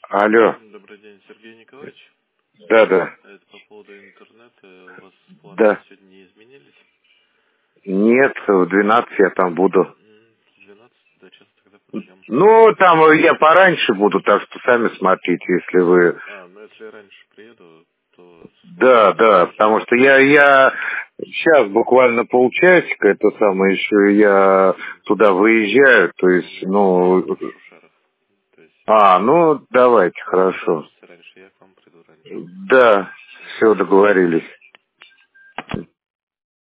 Алло. Добрый день, Сергей Николаевич. Да. Это по поводу интернета. У вас планы Да. сегодня не изменились? Нет, в 12 я там буду. В 12, да, сейчас тогда подождем. Ну, там я пораньше буду, так что сами смотрите, если вы... Ну если я раньше приеду, то... Да, потому что я сейчас буквально полчасика, это самое, еще я туда выезжаю, то есть, ну... В Шушарах. То есть, Ну, давайте, если хорошо. получится раньше, я к вам приду раньше. Да, все, договорились.